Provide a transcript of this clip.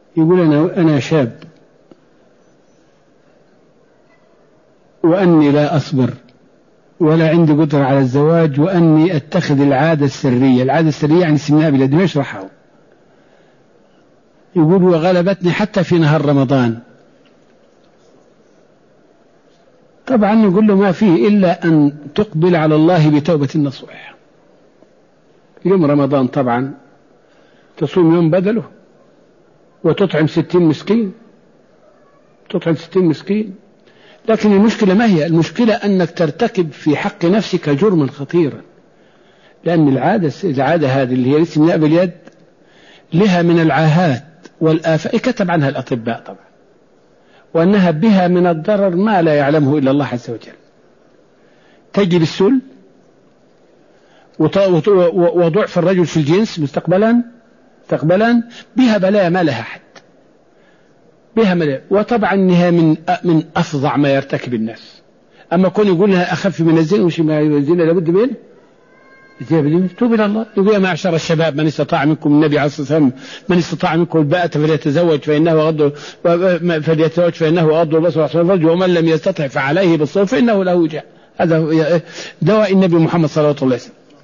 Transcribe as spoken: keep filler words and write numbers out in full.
يقول أنا, أنا شاب وأني لا أصبر ولا عندي قدرة على الزواج، وأني أتخذ العادة السرية. العادة السرية يعني سمناء بلاد ما يشرحها. يقول وغلبتني حتى في نهار رمضان. طبعا نقول له ما فيه إلا أن تقبل على الله بتوبة النصوح. يوم رمضان طبعا تصوم يوم بدله وتطعم ستين مسكين، تطعم ستين مسكين. لكن المشكلة ما هي؟ المشكلة أنك ترتكب في حق نفسك جرما خطيرا، لأن العادة العادة هذه اللي هي الاستمناء باليد لها من العاهات والآفات كتب عنها الأطباء طبعا، وأنها بها من الضرر ما لا يعلمه إلا الله عز وجل. تجي بالسل وضعف الرجل في الجنس مستقبلا مستقبلا بها بلايا ما لها حد، بها ملايا. وطبعا إنها من من أفظع ما يرتكب الناس. أما كون يقول لها أخف من الزنا، وش ما الزنا لابد منه توب إلى الله. يقول يا معشر الشباب من استطاع منكم، النبي عليه الصلاة والسلام، من استطاع منكم الباءة فليتزوج فإنه غض فليتزوج فإنه غض البصر وأحسن الفرج، ومن لم يستطع فعليه بالصوم فإنه له وجاء. هذا دواء النبي محمد صلى الله عليه وسلم.